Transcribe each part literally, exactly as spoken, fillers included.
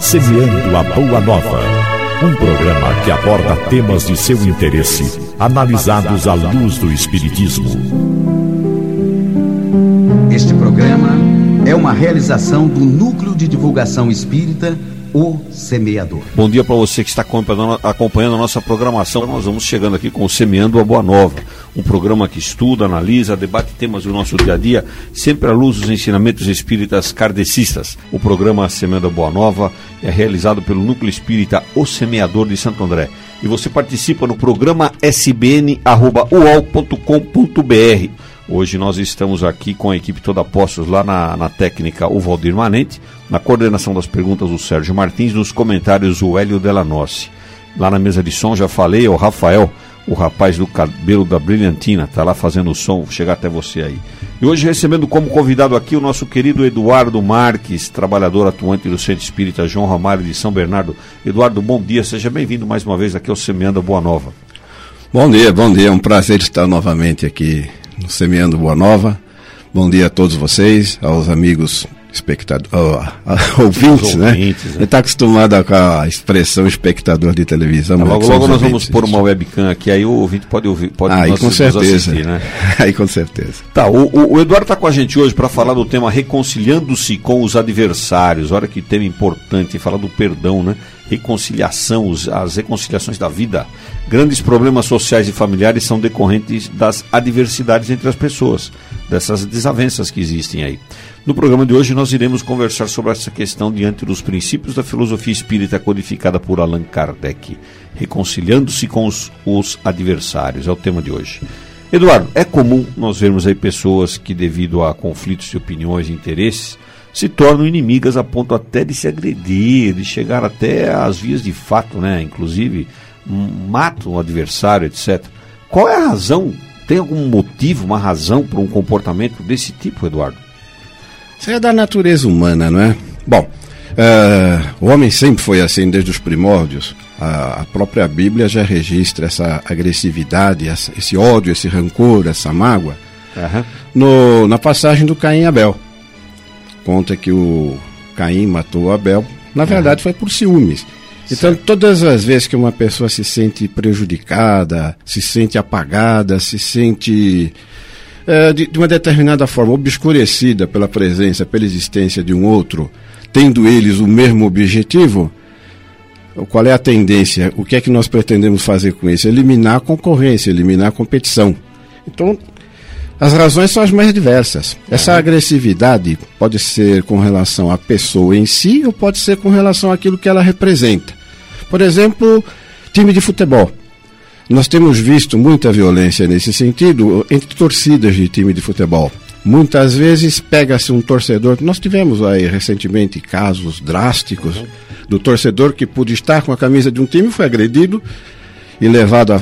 Semeando a Boa Nova, um programa que aborda temas de seu interesse, analisados à luz do Espiritismo. Este programa é uma realização do Núcleo de Divulgação Espírita, O Semeador. Bom dia para você que está acompanhando a nossa programação. Nós vamos chegando aqui com o Semeando a Boa Nova, um programa que estuda, analisa, debate temas do nosso dia a dia, sempre à luz dos ensinamentos espíritas kardecistas. O programa Semeando a Boa Nova é realizado pelo Núcleo Espírita O Semeador de Santo André. E você participa no programa s b n arroba u o l ponto com ponto b r. Hoje nós estamos aqui com a equipe toda postos lá na, na técnica o Valdir Manente, na coordenação das perguntas o Sérgio Martins, nos comentários o Hélio Delanossi. Lá na mesa de som já falei, o Rafael, o rapaz do cabelo da brilhantina, está lá fazendo o som, vou chegar até você aí. E hoje recebendo como convidado aqui o nosso querido Eduardo Marques, trabalhador atuante do Centro Espírita João Ramalho de São Bernardo. Eduardo, bom dia, seja bem-vindo mais uma vez aqui ao Semeando a Boa Nova. Bom dia, bom dia, é um prazer estar novamente aqui no Semeando Boa Nova. Bom dia a todos vocês, aos amigos espectadores, uh, ouvintes, né? ouvintes né? Ele está acostumado com a expressão espectador de televisão. É, logo logo nós ouvintes, vamos pôr uma webcam aqui, aí o ouvinte pode ouvir, pode aí, com certeza. assistir, né? Aí com certeza. Tá, o, o, o Eduardo está com a gente hoje para falar do tema reconciliando-se com os adversários. Olha que tema importante, falar do perdão, né? Reconciliação, os, as reconciliações da vida. Grandes problemas sociais e familiares são decorrentes das adversidades entre as pessoas, dessas desavenças que existem aí. No programa de hoje nós iremos conversar sobre essa questão diante dos princípios da filosofia espírita codificada por Allan Kardec. Reconciliando-se com os, os adversários, é o tema de hoje. Eduardo, é comum nós vermos aí pessoas que, devido a conflitos de opiniões e interesses, se tornam inimigas a ponto até de se agredir, de chegar até às vias de fato, né? Inclusive matam o adversário, etcétera. Qual é a razão? Tem algum motivo, uma razão para um comportamento desse tipo, Eduardo? Isso é da natureza humana, não é? Bom, uh, o homem sempre foi assim desde os primórdios. A, a própria Bíblia já registra essa agressividade, essa, esse ódio, esse rancor, essa mágoa, uhum. no, na passagem do Caim e Abel. Conta que o Caim matou Abel, na verdade uhum. foi por ciúmes. Então, certo. Todas as vezes que uma pessoa se sente prejudicada, se sente apagada, se sente é, de, de uma determinada forma obscurecida pela presença, pela existência de um outro, tendo eles o mesmo objetivo, qual é a tendência? O que é que nós pretendemos fazer com isso? Eliminar a concorrência, eliminar a competição. Então, as razões são as mais diversas. Essa agressividade pode ser com relação à pessoa em si ou pode ser com relação àquilo que ela representa. Por exemplo, time de futebol. Nós temos visto muita violência nesse sentido entre torcidas de time de futebol. Muitas vezes pega-se um torcedor, nós tivemos aí recentemente casos drásticos do torcedor que pôde estar com a camisa de um time, foi agredido e levado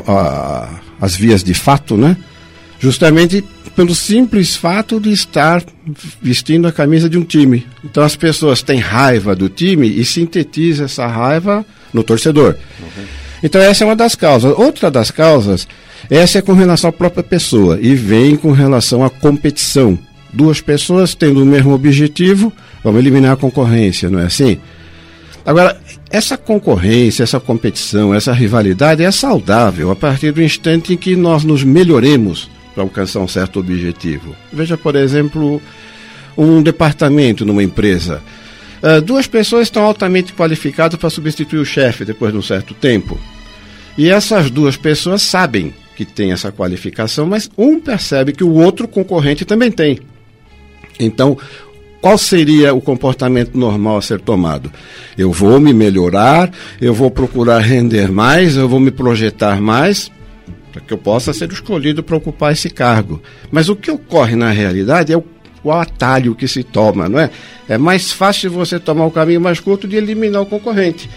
às vias de fato, né? Justamente pelo simples fato de estar vestindo a camisa de um time. Então as pessoas têm raiva do time e sintetizam essa raiva no torcedor. Uhum. Então essa é uma das causas. Outra das causas, essa é com relação à própria pessoa e vem com relação à competição. Duas pessoas tendo o mesmo objetivo, vamos eliminar a concorrência, não é assim? Agora, essa concorrência, essa competição, essa rivalidade é saudável a partir do instante em que nós nos melhoremos para alcançar um certo objetivo. Veja, por exemplo, um departamento numa empresa. Uh, duas pessoas estão altamente qualificadas para substituir o chefe depois de um certo tempo. E essas duas pessoas sabem que tem essa qualificação, mas um percebe que o outro concorrente também tem. Então, qual seria o comportamento normal a ser tomado? Eu vou me melhorar, eu vou procurar render mais, eu vou me projetar mais, para que eu possa ser escolhido para ocupar esse cargo. Mas o que ocorre na realidade é o, o atalho que se toma, não é? É mais fácil você tomar o caminho mais curto de eliminar o concorrente.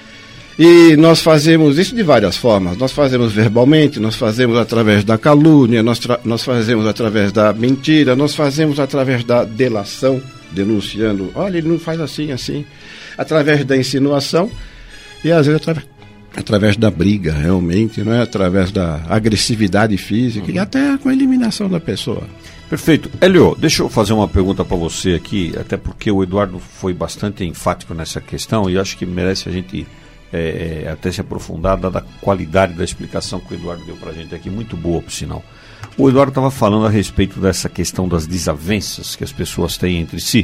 E nós fazemos isso de várias formas. Nós fazemos verbalmente, nós fazemos através da calúnia, nós, tra- nós fazemos através da mentira, nós fazemos através da delação, denunciando, olha, ele não faz assim, assim. Através da insinuação e às vezes através... através da briga, realmente, não é? Através da agressividade física uhum. e até com a eliminação da pessoa. Perfeito. Hélio, deixa eu fazer uma pergunta para você aqui, até porque o Eduardo foi bastante enfático nessa questão e acho que merece a gente é, até se aprofundar, dada a qualidade da explicação que o Eduardo deu para a gente aqui, muito boa, por sinal. O Eduardo estava falando a respeito dessa questão das desavenças que as pessoas têm entre si,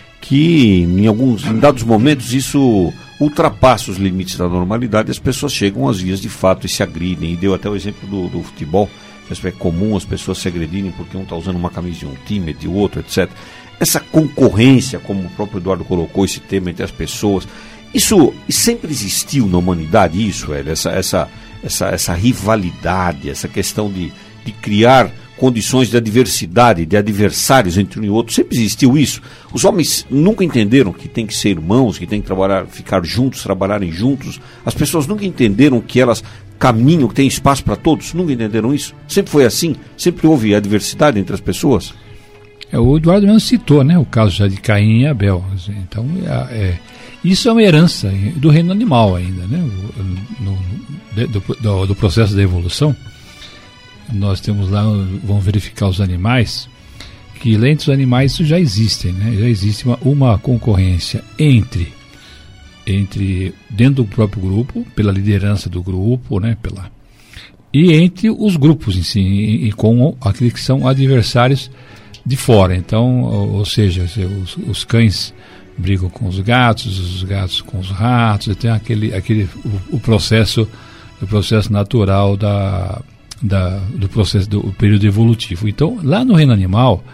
que em alguns, em dados momentos isso ultrapassa os limites da normalidade e as pessoas chegam às vias de fato e se agridem. E deu até o exemplo do, do futebol, que é comum as pessoas se agredirem porque um está usando uma camisa de um time, de outro, etcétera. Essa concorrência, como o próprio Eduardo colocou, esse tema entre as pessoas, isso sempre existiu na humanidade, isso, velho, essa, essa, essa, essa rivalidade, essa questão de, de criar condições de adversidade, de adversários entre um e outro, sempre existiu isso. Os homens nunca entenderam que tem que ser irmãos, que tem que trabalhar, ficar juntos, trabalharem juntos. As pessoas nunca entenderam que elas caminham, que tem espaço para todos, nunca entenderam isso. Sempre foi assim, sempre houve adversidade entre as pessoas. É, o Eduardo mesmo citou, né, o caso já de Caim e Abel. Então, é, é, isso é uma herança do reino animal ainda, né, no, no, do, do, do processo da evolução. Nós temos lá, vamos verificar os animais, que entre os animais isso já existe, né? Já existe uma, uma concorrência entre, entre, dentro do próprio grupo, pela liderança do grupo, né? Pela, e entre os grupos em si, e, e com aqueles que são adversários de fora. Então, ou, ou seja, os, os cães brigam com os gatos, os gatos com os ratos, tem aquele, aquele, o, o processo, o processo natural da... Da, do processo do período evolutivo. Então, lá no reino animal,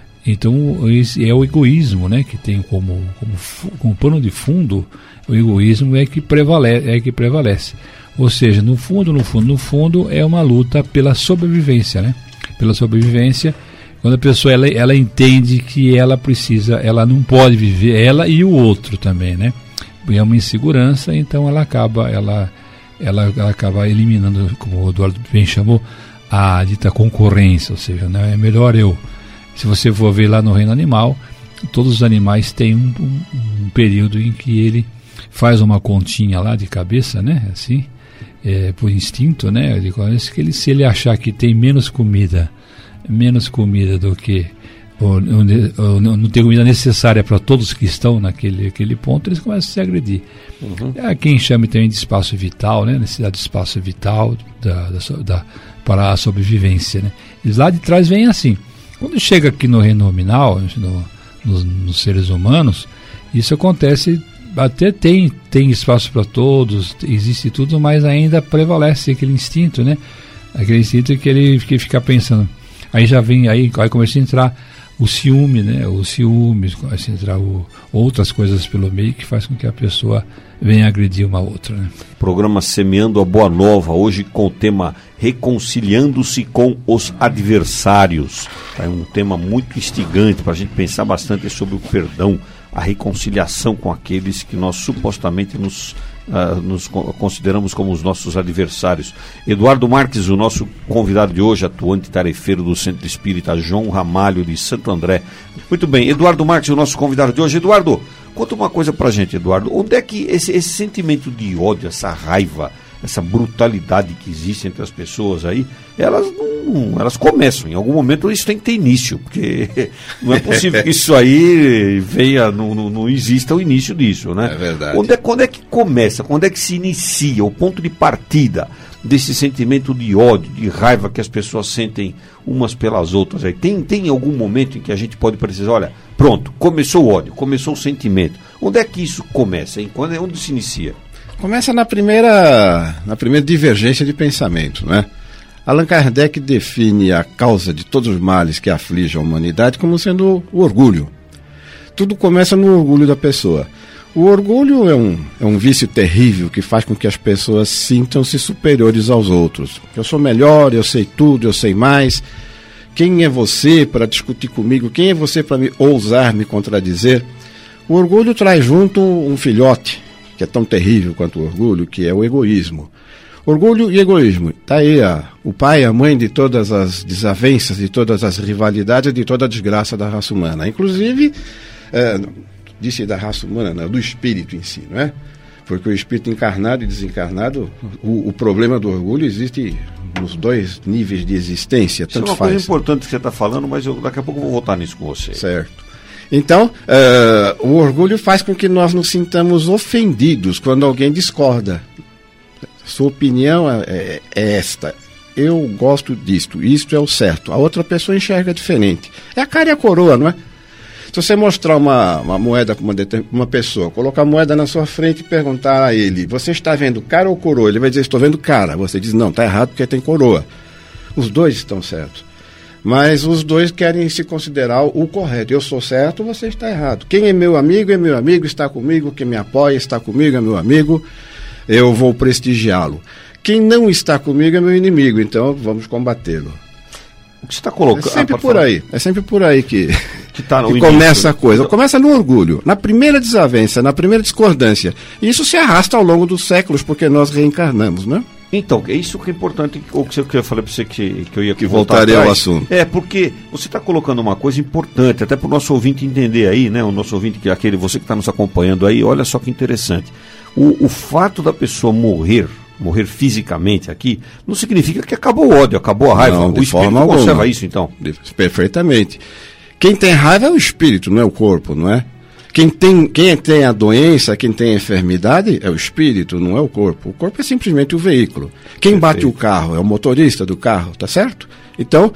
então esse é o egoísmo, né, que tem como, como, como pano de fundo, o egoísmo é que prevalece, é que prevalece. Ou seja, no fundo, no fundo, no fundo, é uma luta pela sobrevivência, né? Pela sobrevivência, quando a pessoa ela, ela entende que ela precisa, ela não pode viver, ela e o outro também, né? É uma insegurança, então ela acaba, ela Ela, ela acaba eliminando, como o Eduardo bem chamou, a dita concorrência, ou seja, né, é melhor eu, se você for ver lá no reino animal, todos os animais têm um, um, um período em que ele faz uma continha lá de cabeça, né, assim, é, por instinto, né, que ele, se ele achar que tem menos comida, menos comida do que ou, ou, não tem comida necessária para todos que estão naquele aquele ponto, eles começam a se agredir. Uhum. Há quem chame também de espaço vital, né? Necessidade de espaço vital da, da, da, para a sobrevivência, né? Eles lá de trás vêm assim. Quando chega aqui no reino nominal, no, nos, nos seres humanos, isso acontece, até tem, tem espaço para todos, existe tudo, mas ainda prevalece aquele instinto, né? Aquele instinto que ele que fica pensando. Aí já vem, aí, aí começa a entrar o ciúme, né? O ciúme, começa a entrar o, outras coisas pelo meio que faz com que a pessoa venha agredir uma outra, né? Programa Semeando a Boa Nova, hoje com o tema Reconciliando-se com os Adversários. É um tema muito instigante para a gente pensar bastante sobre o perdão, a reconciliação com aqueles que nós supostamente nos Uh, nos consideramos como os nossos adversários. Eduardo Marques, o nosso convidado de hoje, atuante tarefeiro do Centro Espírita João Ramalho de Santo André. Muito bem, Eduardo Marques, o nosso convidado de hoje. Eduardo, conta uma coisa pra gente, Eduardo. Onde é que esse, esse sentimento de ódio, essa raiva, essa brutalidade que existe entre as pessoas aí, elas não, elas começam, em algum momento isso tem que ter início, porque não é possível que isso aí venha, não, não, não exista o início disso, né? É verdade. Onde é, quando é que começa, quando é que se inicia o ponto de partida desse sentimento de ódio, de raiva que as pessoas sentem umas pelas outras aí? Tem, tem algum momento em que a gente pode precisar, olha, pronto, começou o ódio, começou o sentimento. Onde é que isso começa, hein? Quando, onde se inicia? Começa na primeira, na primeira divergência de pensamento, né? Allan Kardec define a causa de todos os males que afligem a humanidade como sendo o orgulho. Tudo começa no orgulho da pessoa. O orgulho é um, é um vício terrível que faz com que as pessoas sintam-se superiores aos outros. Eu sou melhor, eu sei tudo, eu sei mais. Quem é você para discutir comigo? Quem é você para me ousar me contradizer? O orgulho traz junto um filhote, que é tão terrível quanto o orgulho, que é o egoísmo. Orgulho e egoísmo. Está aí a, o pai e a mãe de todas as desavenças, de todas as rivalidades, de toda a desgraça da raça humana. Inclusive, é, disse da raça humana, não, do espírito em si, não é? Porque o espírito encarnado e desencarnado, o, o problema do orgulho existe nos dois níveis de existência, Isso tanto é uma faz. coisa importante que você está falando, mas eu, daqui a pouco eu vou voltar nisso com você. Certo. Então, uh, o orgulho faz com que nós nos sintamos ofendidos quando alguém discorda. Sua opinião é, é esta. Eu gosto disto, isto é o certo. A outra pessoa enxerga diferente. É a cara e a coroa, não é? Se você mostrar uma, uma moeda para uma, uma pessoa, colocar a moeda na sua frente e perguntar a ele, você está vendo cara ou coroa? Ele vai dizer, estou vendo cara. Você diz, não, está errado porque tem coroa. Os dois estão certos. Mas os dois querem se considerar o correto. Eu sou certo, você está errado. Quem é meu amigo é meu amigo, está comigo. Quem me apoia está comigo, é meu amigo. Eu vou prestigiá-lo. Quem não está comigo é meu inimigo, então vamos combatê-lo. O que você está colocando... É sempre ah, por falar. aí. É sempre por aí que, que, tá no que início, começa né? a coisa. Começa no orgulho, na primeira desavença, na primeira discordância. E isso se arrasta ao longo dos séculos, porque nós reencarnamos, né? Então, é isso que é importante, o que eu falei para você que, que eu ia que voltar voltaria atrás. ao assunto. É, porque você está colocando uma coisa importante, até para o nosso ouvinte entender aí, né? O nosso ouvinte, que é aquele, você que está nos acompanhando aí, olha só que interessante. O, o fato da pessoa morrer, morrer fisicamente aqui, não significa que acabou o ódio, acabou a raiva. Não, de o espírito forma conserva alguma. isso, então. Perfeitamente. Quem tem raiva é o espírito, não é o corpo, não é? Quem tem, quem tem a doença, quem tem a enfermidade é o espírito, não é o corpo. O corpo é simplesmente o veículo. Quem Perfeito. bate o carro é o motorista do carro, tá certo? Então,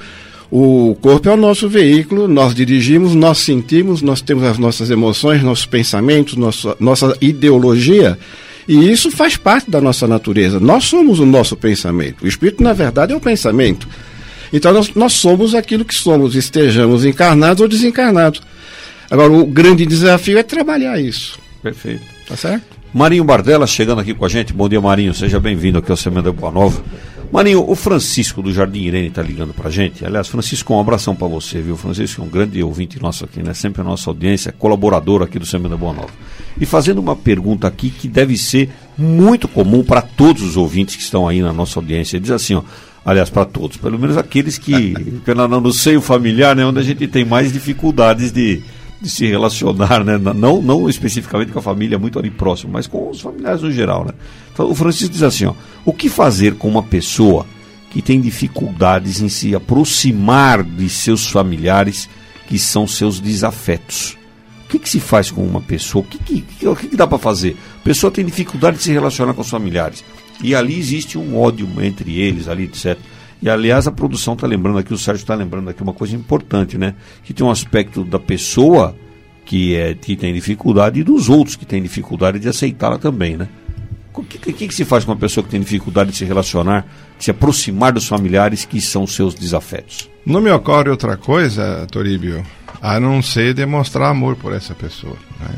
o corpo é o nosso veículo, nós dirigimos, nós sentimos, nós temos as nossas emoções, nossos pensamentos, nossa, nossa ideologia, e isso faz parte da nossa natureza. Nós somos o nosso pensamento. O espírito, na verdade, é o pensamento. Então, nós, nós somos aquilo que somos, estejamos encarnados ou desencarnados. Agora, o grande desafio é trabalhar isso. Perfeito. Tá certo? Marinho Bardella chegando aqui com a gente. Bom dia, Marinho. Seja bem-vindo aqui ao Semana Boa Nova. Marinho, o Francisco do Jardim Irene está ligando pra gente. Aliás, Francisco, um abração para você, viu? Francisco é um grande ouvinte nosso aqui, né? Sempre a nossa audiência, colaborador aqui do Semana Boa Nova. E fazendo uma pergunta aqui que deve ser muito comum para todos os ouvintes que estão aí na nossa audiência. Ele diz assim, ó, aliás, para todos, pelo menos aqueles que, no seio familiar, né, onde a gente tem mais dificuldades de, de se relacionar, né, não, não especificamente com a família muito ali próximo, mas com os familiares no geral, né. Então, o Francisco diz assim, ó, o que fazer com uma pessoa que tem dificuldades em se aproximar de seus familiares que são seus desafetos? O que, que se faz com uma pessoa? O que, que, o que, que dá para fazer? A pessoa tem dificuldade de se relacionar com os familiares. E ali existe um ódio entre eles, ali, etcétera. E, aliás, a produção está lembrando aqui, o Sérgio está lembrando aqui uma coisa importante, né? Que tem um aspecto da pessoa que, é, que tem dificuldade e dos outros que têm dificuldade de aceitá-la também, né? O que, que, que se faz com uma pessoa que tem dificuldade de se relacionar, de se aproximar dos familiares que são seus desafetos? Não me ocorre outra coisa, Toribio, a não ser demonstrar amor por essa pessoa, né?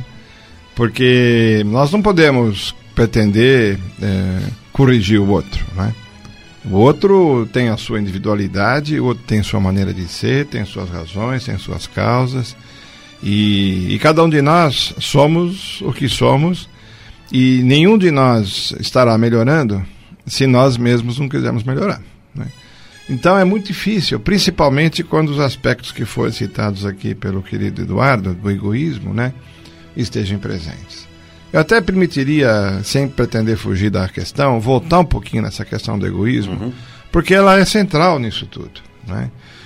Porque nós não podemos pretender é, corrigir o outro, né? O outro tem a sua individualidade, o outro tem sua maneira de ser, tem suas razões, tem suas causas, e, e cada um de nós somos o que somos, e nenhum de nós estará melhorando se nós mesmos não quisermos melhorar, né? Então é muito difícil, principalmente quando os aspectos que foram citados aqui pelo querido Eduardo, do egoísmo, né, estejam presentes. Eu até permitiria, sem pretender fugir da questão, voltar um pouquinho nessa questão do egoísmo, uhum. porque ela é central nisso tudo, né?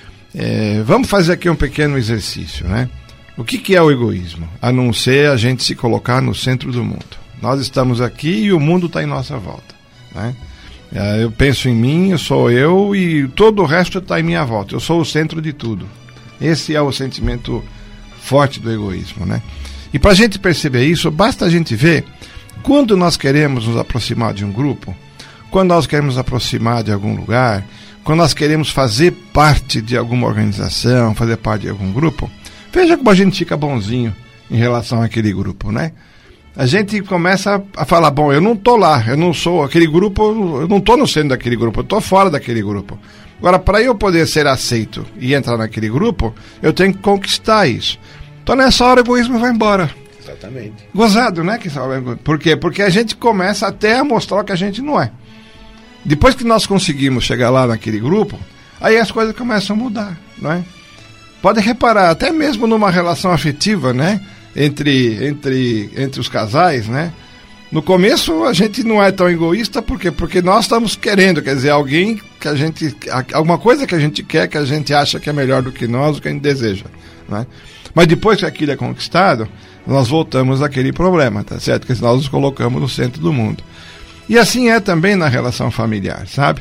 É, vamos fazer aqui um pequeno exercício, né? O que, que é o egoísmo? A não ser a gente se colocar no centro do mundo. Nós estamos aqui e o mundo está em nossa volta, né? É, eu penso em mim, eu sou eu e todo o resto está em minha volta. Eu sou o centro de tudo. Esse é o sentimento forte do egoísmo, né? E para a gente perceber isso, basta a gente ver quando nós queremos nos aproximar de um grupo, quando nós queremos nos aproximar de algum lugar, quando nós queremos fazer parte de alguma organização, fazer parte de algum grupo, veja como a gente fica bonzinho em relação àquele grupo, né? A gente começa a falar, bom, eu não estou lá, eu não sou aquele grupo, eu não estou no centro daquele grupo, eu estou fora daquele grupo. Agora, para eu poder ser aceito e entrar naquele grupo, eu tenho que conquistar isso. Então, nessa hora, o egoísmo vai embora. Exatamente. Gozado, né? Por quê? Porque a gente começa até a mostrar o que a gente não é. Depois que nós conseguimos chegar lá naquele grupo, aí as coisas começam a mudar, não é? Pode reparar, até mesmo numa relação afetiva, né? Entre, entre, entre os casais, né? No começo a gente não é tão egoísta, por quê? Porque nós estamos querendo, quer dizer, alguém que a gente, alguma coisa que a gente quer, que a gente acha que é melhor do que nós, o que a gente deseja, né? Mas depois que aquilo é conquistado, nós voltamos àquele problema, tá certo? Que nós nos colocamos no centro do mundo. E assim é também na relação familiar, sabe?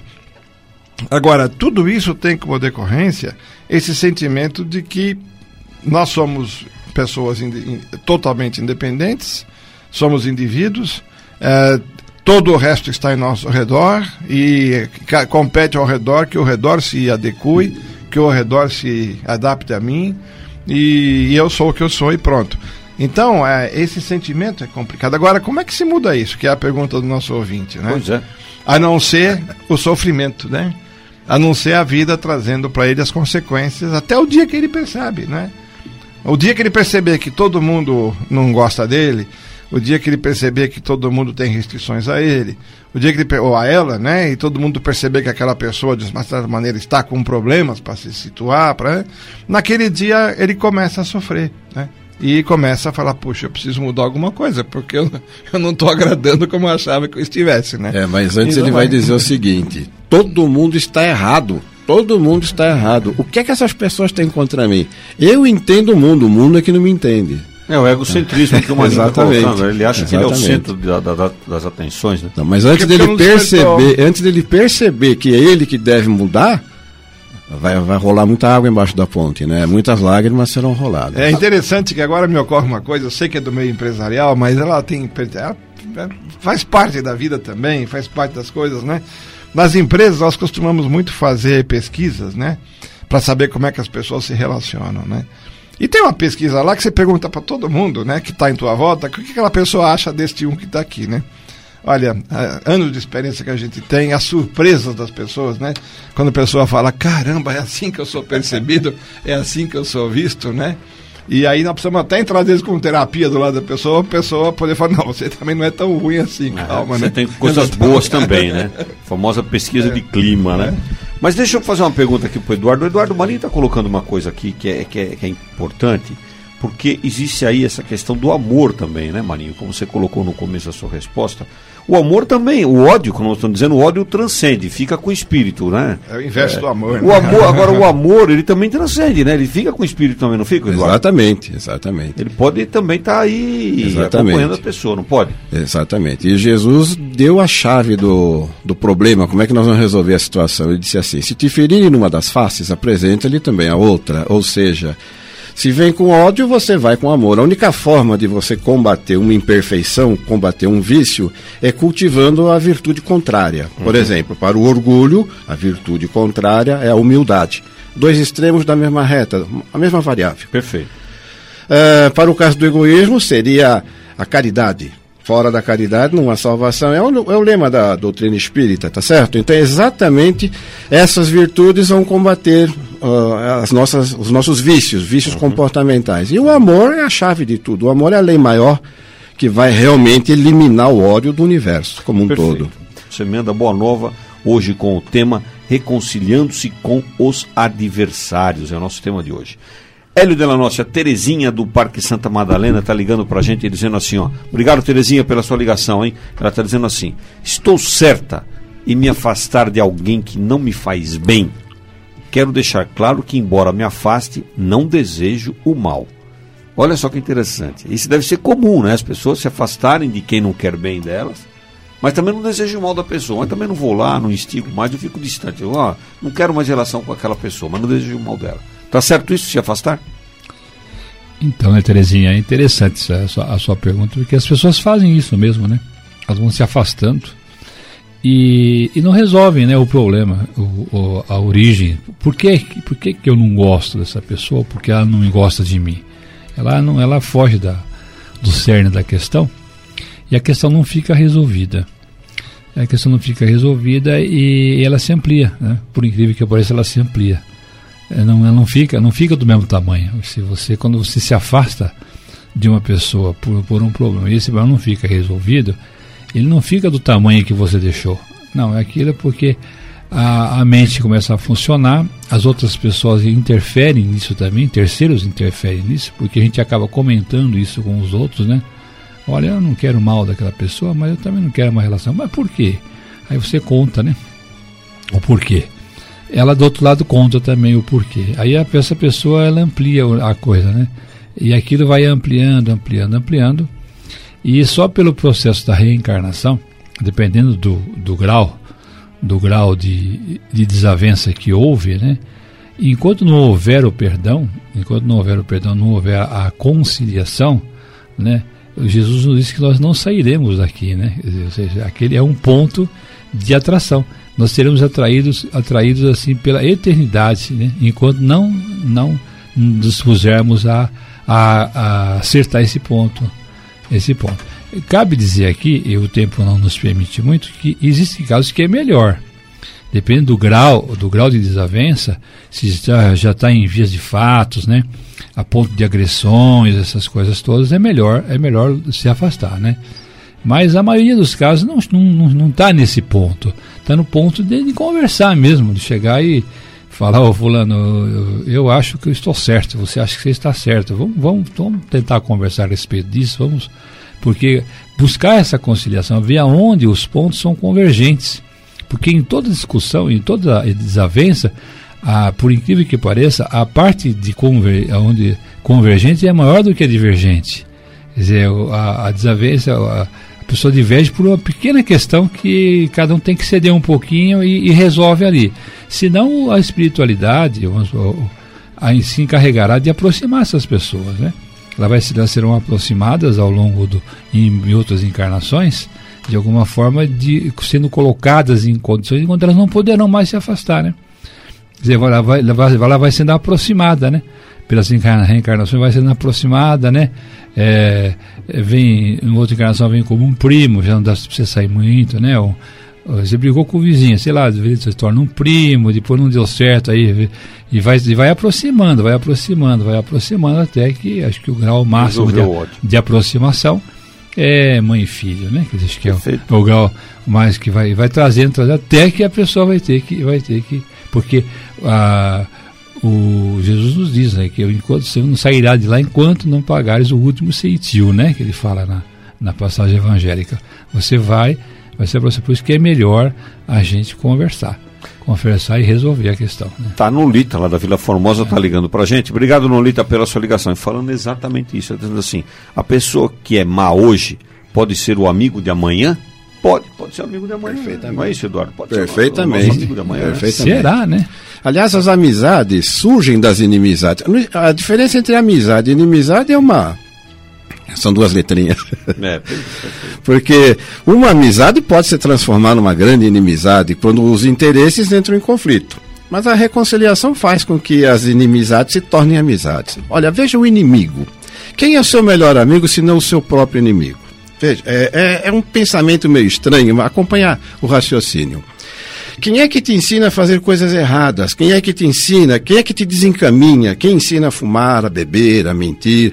Agora, tudo isso tem como decorrência esse sentimento de que nós somos pessoas ind- in- totalmente independentes, somos indivíduos, eh, todo o resto está em nosso redor e ca- compete ao redor que o redor se adeque, que o redor se adapte a mim e, e eu sou o que eu sou e pronto. Então, é, esse sentimento é complicado. Agora, como é que se muda isso? Que é a pergunta do nosso ouvinte, né? Pois é. A não ser o sofrimento, né? A não ser a vida trazendo para ele as consequências até o dia que ele percebe, né? O dia que ele perceber que todo mundo não gosta dele, o dia que ele perceber que todo mundo tem restrições a ele, o dia que ele, ou a ela, né? E todo mundo perceber que aquela pessoa, de uma certa maneira, está com problemas para se situar, pra, naquele dia ele começa a sofrer, né? E começa a falar, puxa, eu preciso mudar alguma coisa, porque eu, eu não estou agradando como eu achava que eu estivesse, né? É, mas antes E ele não vai vai. dizer o seguinte: todo mundo está errado. Todo mundo está errado. O que é que essas pessoas têm contra mim? Eu entendo o mundo, o mundo é que não me entende. É o egocentrismo que o Marinho está Exatamente. colocando. Ele acha que ele é o Exatamente. centro da- da- da- das atenções, né? Não, mas antes Porque dele não despertou. perceber, antes dele perceber que é ele que deve mudar, vai, vai rolar muita água embaixo da ponte, né? Muitas lágrimas serão roladas. É interessante que agora me ocorre uma coisa, eu sei que é do meio empresarial, mas ela tem ela faz parte da vida também, faz parte das coisas, né? Nas empresas nós costumamos muito fazer pesquisas, né? Para saber como é que as pessoas se relacionam, né? E tem uma pesquisa lá que você pergunta para todo mundo, né? Que está em tua volta, o que aquela pessoa acha deste um que está aqui, né? Olha, anos de experiência que a gente tem, as surpresas das pessoas, né? Quando a pessoa fala, caramba, é assim que eu sou percebido, é assim que eu sou visto, né? E aí nós precisamos até entrar, às vezes, com terapia do lado da pessoa, a pessoa poder falar, não, você também não é tão ruim assim, calma, Você né? tem coisas boas também, né? Famosa pesquisa de clima, né? Mas deixa eu fazer uma pergunta aqui para o Eduardo. O Eduardo Marinho está colocando uma coisa aqui que é, que, é, que é importante, porque existe aí essa questão do amor também, né, Marinho? Como você colocou no começo da sua resposta. O amor também, o ódio, como nós estamos dizendo, o ódio transcende, fica com o espírito, né? É o inverso é. do amor, O né? amor, agora o amor, ele também transcende, né? Ele fica com o espírito também, não fica, Eduardo? Exatamente, exatamente. Ele pode também estar tá aí Exatamente. acompanhando a pessoa, não pode? Exatamente. E Jesus deu a chave do, do problema, como é que nós vamos resolver a situação. Ele disse assim: se te ferirem numa das faces, apresenta-lhe também a outra. Ou seja, se vem com ódio, você vai com amor. A única forma de você combater uma imperfeição, combater um vício, é cultivando a virtude contrária. Por uhum. exemplo, para o orgulho, a virtude contrária é a humildade. Dois extremos da mesma reta, a mesma variável. Perfeito. Uh, para o caso do egoísmo, seria a caridade. Fora da caridade não há salvação. É o, é o lema da doutrina espírita, tá certo? Então, exatamente essas virtudes vão combater uh, as nossas, os nossos vícios, vícios uhum. comportamentais. E o amor é a chave de tudo. O amor é a lei maior que vai realmente eliminar o ódio do universo como um Perfeito. todo. Semenda Boa Nova, hoje com o tema Reconciliando-se com os Adversários. É o nosso tema de hoje. Hélio Della Noce, a Terezinha do Parque Santa Madalena está ligando para a gente e dizendo assim, ó, obrigado Terezinha pela sua ligação, hein? Ela está dizendo assim: estou certa em me afastar de alguém que não me faz bem. Quero deixar claro que, embora me afaste, não desejo o mal. Olha só que interessante. Isso deve ser comum, né? As pessoas se afastarem de quem não quer bem delas, mas também não desejo o mal da pessoa. Mas também não vou lá, não instigo mais, eu fico distante. Eu ó, não quero mais relação com aquela pessoa, mas não desejo o mal dela. Tá certo isso, se afastar? Então, né, Terezinha, é interessante essa, a, sua, a sua pergunta, porque as pessoas fazem isso mesmo, né? Elas vão se afastando e, e não resolvem, né, o problema, o, o, a origem. Por que, por que que eu não gosto dessa pessoa? Porque ela não gosta de mim. Ela, não, ela foge da, do cerne da questão e a questão não fica resolvida. A questão não fica resolvida e ela se amplia, né? Por incrível que pareça, ela se amplia. Não, ela não fica, não fica do mesmo tamanho. Se você, quando você se afasta de uma pessoa por, por um problema e esse problema não fica resolvido, ele não fica do tamanho que você deixou. Não, é aquilo porque a, a mente começa a funcionar, as outras pessoas interferem nisso também, terceiros interferem nisso, porque a gente acaba comentando isso com os outros, né? olha, eu não quero mal daquela pessoa, mas eu também não quero uma relação. Mas por quê? Aí você conta, né? O porquê. Ela do outro lado conta também o porquê. Aí a, essa pessoa, ela amplia a coisa, né? E aquilo vai ampliando, ampliando, ampliando. E só pelo processo da reencarnação, dependendo do, do grau, do grau de, de desavença que houve, né? Enquanto não houver o perdão, enquanto não houver o perdão, não houver a, a conciliação, né? Jesus nos disse que nós não sairemos daqui, né? Ou seja, aquele é um ponto de atração. Nós seremos atraídos, atraídos assim pela eternidade, né? Enquanto não, não nos pusermos a, a, a acertar esse ponto, esse ponto. Cabe dizer aqui, e o tempo não nos permite muito, que existem casos que é melhor. Depende do grau, do grau de desavença, se já está em vias de fatos, né? A ponto de agressões, essas coisas todas, é melhor, é melhor se afastar, né? Mas a maioria dos casos não está não, não tá nesse ponto. Está no ponto de, de conversar mesmo, de chegar e falar, ô fulano, eu, eu acho que eu estou certo, você acha que você está certo. Vamos, vamos, vamos tentar conversar a respeito disso, vamos, porque buscar essa conciliação, ver aonde os pontos são convergentes. Porque em toda discussão, em toda desavença, a, por incrível que pareça, a parte de conver, onde convergente é maior do que a divergente. Quer dizer, a, a desavença, a, a pessoa diverge por uma pequena questão que cada um tem que ceder um pouquinho e, e resolve ali. Senão a espiritualidade vamos, a, se encarregará de aproximar essas pessoas, né? Ela vai, elas serão aproximadas ao longo do, em, em outras encarnações, de alguma forma, de, sendo colocadas em condições onde elas não poderão mais se afastar, né? Quer dizer, ela vai, ela vai, ela vai sendo aproximada, né? Pelas reencarnações vai sendo aproximada, né? É, vem, em outra encarnação vem como um primo, já não dá para você sair muito, né? Ou, ou você brigou com o vizinho, sei lá, você se torna um primo, depois não deu certo, aí e vai, e vai aproximando, vai aproximando, vai aproximando até que acho que o grau máximo de, de aproximação é mãe e filho, né? Que acho que é o, é o grau mais que vai, vai trazendo, trazendo, até que a pessoa vai ter que, vai ter que, porque a, o Jesus nos diz, né, que enquanto você não sairá de lá enquanto não pagares o último ceitil, né? Que ele fala na, na passagem evangélica. Você vai, vai ser por isso que é melhor a gente conversar. Conversar e resolver a questão, né? Tá, Nolita, lá da Vila Formosa, é. Tá ligando pra gente. Obrigado, Nolita, pela sua ligação. E falando exatamente isso, dizendo assim, a pessoa que é má hoje pode ser o amigo de amanhã? Pode, pode ser amigo de amanhã. Perfeitamente. Não é isso, Eduardo? Pode Perfeitamente. ser o amigo de amanhã. Perfeitamente. Será, né? Aliás, as amizades surgem das inimizades. A diferença entre amizade e inimizade é uma... São duas letrinhas. É, porque uma amizade pode se transformar numa grande inimizade quando os interesses entram em conflito. Mas a reconciliação faz com que as inimizades se tornem amizades. Olha, veja o inimigo. Quem é o seu melhor amigo se não o seu próprio inimigo? Veja, é, é, é um pensamento meio estranho, acompanhar o raciocínio. Quem é que te ensina a fazer coisas erradas? Quem é que te ensina? Quem é que te desencaminha? Quem ensina a fumar, a beber, a mentir?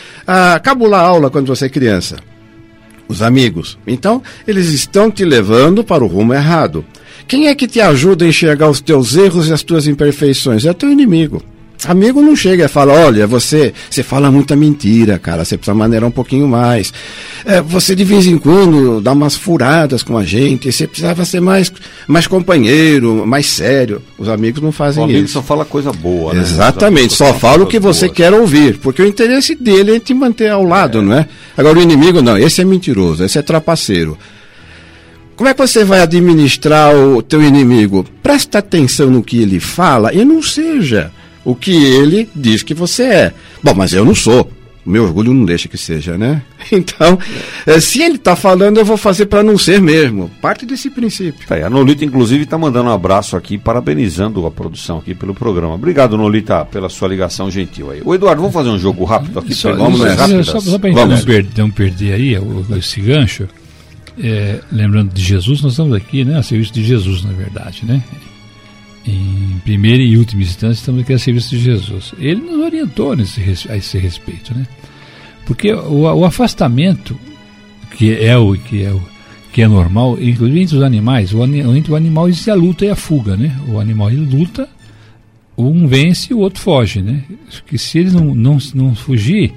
A cabular aula quando você é criança? Os amigos. Então, eles estão te levando para o rumo errado. Quem é que te ajuda a enxergar os teus erros e as tuas imperfeições? É teu inimigo. Amigo não chega e fala, olha, você, você fala muita mentira, cara, você precisa maneirar um pouquinho mais. É, você de vez em quando dá umas furadas com a gente, você precisava ser mais, mais companheiro, mais sério. Os amigos não fazem isso. O amigo isso. Só fala coisa boa, né? Exatamente, só fala o que você boas. Quer ouvir, porque o interesse dele é te manter ao lado, é. Não é? Agora o inimigo não, esse é mentiroso, esse é trapaceiro. Como é que você vai administrar o teu inimigo? Presta atenção no que ele fala e não seja o que ele diz que você é. Bom, mas eu não sou. O meu orgulho não deixa que seja, né? Então, é, se ele está falando, eu vou fazer para não ser mesmo. Parte desse princípio. É, a Nolita, inclusive, está mandando um abraço aqui, parabenizando a produção aqui pelo programa. Obrigado, Nolita, pela sua ligação gentil aí. Ô, Eduardo, vamos fazer um jogo rápido aqui? Só, vamos só, só, só para não perder, não perder aí esse gancho, é, lembrando de Jesus, nós estamos aqui, né, a serviço de Jesus, na verdade, né? Em primeira e última instância, estamos aqui a serviço de Jesus. Ele nos orientou nesse, a esse respeito, né? Porque o, o afastamento, que é o que é, o, que é normal, inclusive entre os animais, o, entre o animal existe a luta e a fuga, né? O animal ele luta, um vence e o outro foge, né? Que se ele não, não, não fugir,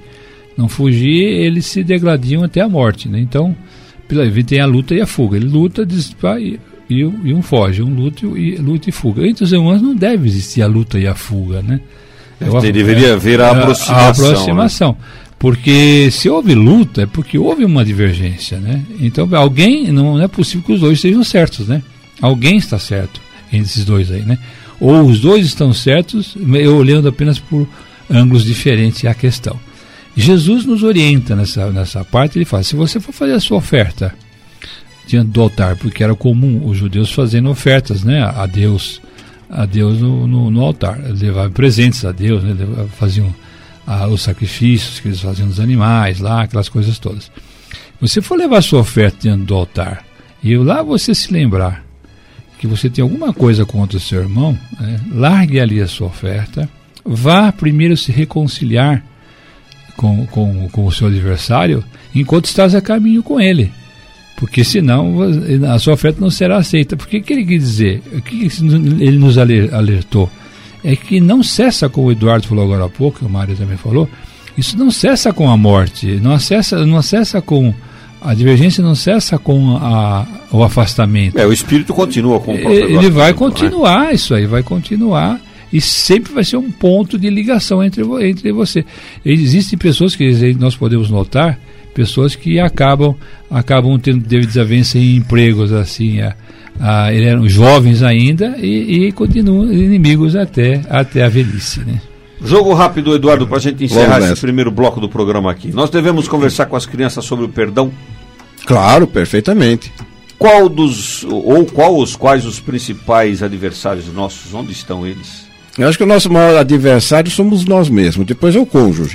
não fugir, eles se degladiam até a morte, né? Então, tem a luta e a fuga. Ele luta diz, e, e, e um foge, um luta e, luta e fuga. Entre os humanos não deve existir a luta e a fuga, né? Eu, deveria haver a aproximação. A, a aproximação. Né? Porque se houve luta, é porque houve uma divergência, né? Então, alguém, não é possível que os dois estejam certos, né? Alguém está certo entre esses dois aí, né? Ou os dois estão certos, eu olhando apenas por ângulos diferentes à questão. Jesus nos orienta nessa, nessa parte, ele fala, se você for fazer a sua oferta diante do altar, porque era comum os judeus fazendo ofertas, né, a Deus, a Deus no, no, no altar, levavam presentes a Deus, né, faziam ah, os sacrifícios que eles faziam dos animais, lá, aquelas coisas todas. Você for levar a sua oferta diante do altar, e lá você se lembrar que você tem alguma coisa contra o seu irmão, né, largue ali a sua oferta, vá primeiro se reconciliar Com, com, com o seu adversário, enquanto estás a caminho com ele, porque senão a sua oferta não será aceita. Por que que ele quer dizer? O que ele nos alertou? É que não cessa, como o Eduardo falou agora há pouco, o Mário também falou, isso não cessa com a morte, não cessa, não cessa com a divergência, não cessa com a, o afastamento. É, o espírito continua com o próprio ele vai continuar, né? Isso aí vai continuar. E sempre vai ser um ponto de ligação entre, entre você. Existem pessoas que nós podemos notar, pessoas que acabam, acabam tendo desavença em empregos, assim, a, a, eles eram jovens ainda e, e continuam inimigos até, até a velhice, né? Jogo rápido, Eduardo, para a gente encerrar esse primeiro bloco do programa aqui. Nós devemos conversar com as crianças sobre o perdão? Claro, perfeitamente. Qual dos, ou qual os quais os principais adversários nossos, onde estão eles? Eu acho que o nosso maior adversário somos nós mesmos, depois é o cônjuge.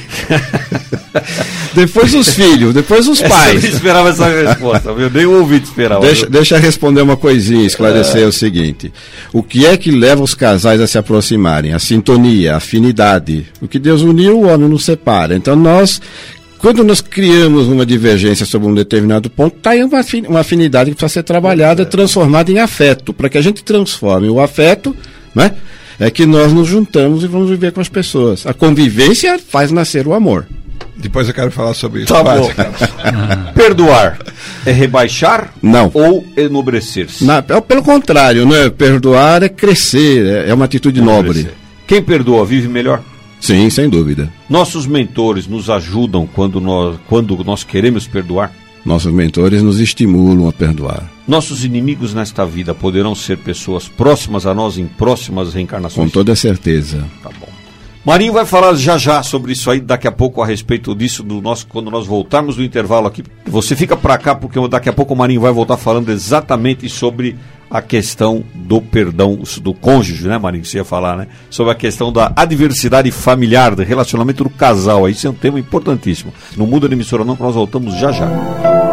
Depois os filhos, depois os pais. Eu não esperava essa resposta, eu nem ouvi te esperar. Deixa, deixa eu responder uma coisinha, esclarecer é. o seguinte. O que é que leva os casais a se aproximarem? A sintonia, a afinidade. O que Deus uniu, o homem não separa. Então nós, quando nós criamos uma divergência sobre um determinado ponto, está aí uma afinidade que precisa ser trabalhada, é. transformada em afeto. Para que a gente transforme o afeto, né? É que nós nos juntamos e vamos viver com as pessoas. A convivência faz nascer o amor. Depois eu quero falar sobre isso. Tá bom. Perdoar é rebaixar? Não. Ou enobrecer-se? Na, pelo contrário, né? Perdoar é crescer, é, é uma atitude nobre. Quem perdoa vive melhor? Sim, sem dúvida. Nossos mentores nos ajudam quando nós, quando nós queremos perdoar? Nossos mentores nos estimulam a perdoar. Nossos inimigos nesta vida poderão ser pessoas próximas a nós em próximas reencarnações? Com toda certeza. Tá bom. Marinho vai falar já já sobre isso aí, daqui a pouco, a respeito disso, do nosso, quando nós voltarmos do intervalo aqui. Você fica para cá, porque daqui a pouco o Marinho vai voltar falando exatamente sobre a questão do perdão do cônjuge, né, Marinho, que você ia falar, né? Sobre a questão da adversidade familiar, do relacionamento do casal. Isso é um tema importantíssimo. Não muda de emissora não, que nós voltamos já já.